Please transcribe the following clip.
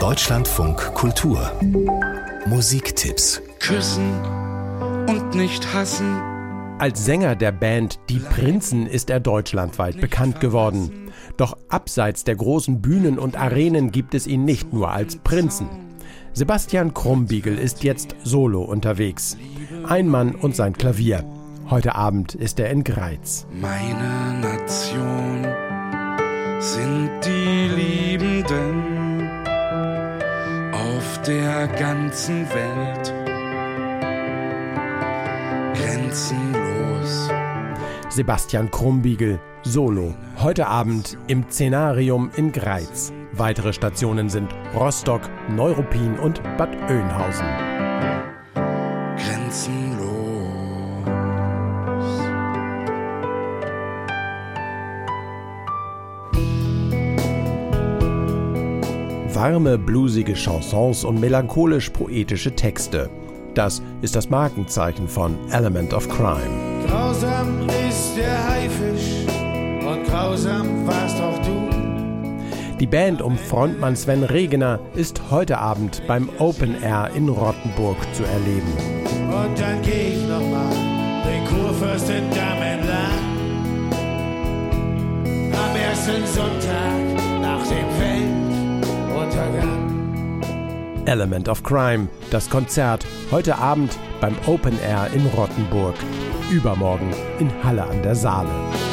Deutschlandfunk Kultur Musiktipps. Küssen und nicht hassen. Als Sänger der Band Die Prinzen ist er deutschlandweit bekannt geworden. Doch abseits der großen Bühnen und Arenen gibt es ihn nicht nur als Prinzen. Sebastian Krumbiegel ist jetzt solo unterwegs. Ein Mann und sein Klavier. Heute Abend ist er in Greiz. Meine Nation sind die Liebenden auf der ganzen Welt. Grenzenlos. Sebastian Krumbiegel, solo. Heute Abend im Szenarium in Greiz. Weitere Stationen sind Rostock, Neuruppin und Bad Oeynhausen. Grenzenlos. Warme, bluesige Chansons und melancholisch-poetische Texte. Das ist das Markenzeichen von Element of Crime. Grausam ist der Haifisch und grausam warst auch du. Die Band um Frontmann Sven Regener ist heute Abend beim Open Air in Rottenburg zu erleben. Und dann geh ich nochmal den Kurfürstendamm entlang. Am ersten Sonntag nach dem Weltuntergang. Element of Crime, das Konzert heute Abend beim Open Air in Rottenburg. Übermorgen in Halle an der Saale.